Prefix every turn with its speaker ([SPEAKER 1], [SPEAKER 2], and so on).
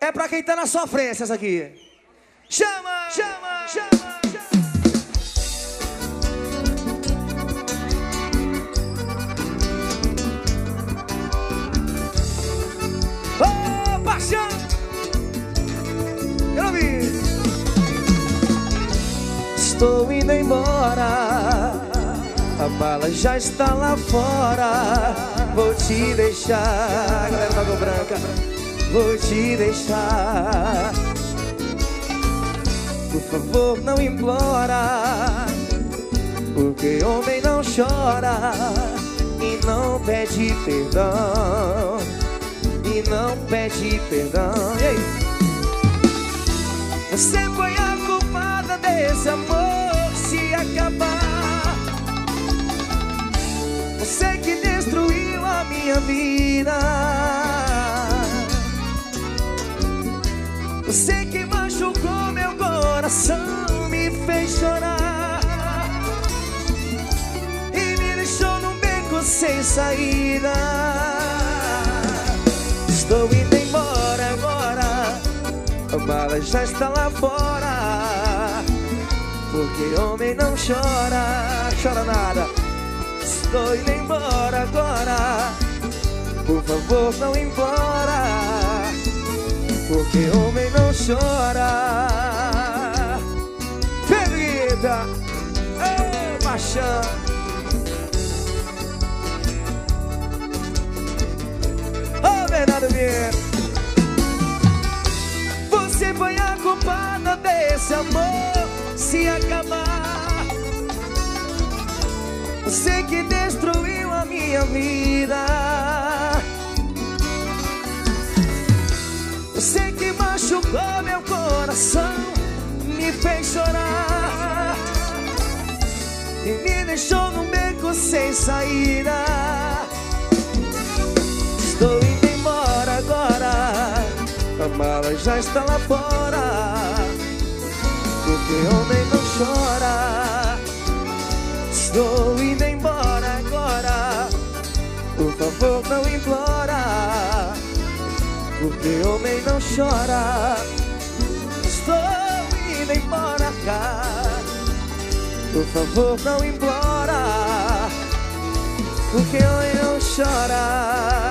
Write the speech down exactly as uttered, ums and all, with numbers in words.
[SPEAKER 1] É pra quem tá na sofrência essa aqui. Chama, chama, chama, chama. Ô, paixão! Eu ouvi. Estou indo embora, a mala já está lá fora. Vou te deixar, galera da Água Branca. Vou te deixar. Por favor, não implora, porque homem não chora e não pede perdão. E não pede perdão. E aí? Você foi a culpada desse amor se acabar. Você que destruiu a minha vida. Você que machucou meu coração, me fez chorar e me deixou num beco sem saída. Estou indo embora agora, a mala já está lá fora, porque homem não chora, chora nada. Estou indo embora agora, por favor não implora, porque homem não chora. Ferida, ei, machão. Ô, Bernardo Vieira, você foi a culpada desse amor se acabar. Você que destruiu a minha vida. Você que machucou meu coração, me fez chorar e me deixou num beco sem saída. Estou indo embora agora, a mala já está lá fora, porque homem não chora. Estou indo embora agora, por favor não implora, porque homem não chora. Estou indo embora cá, por favor não implora, porque homem não chora.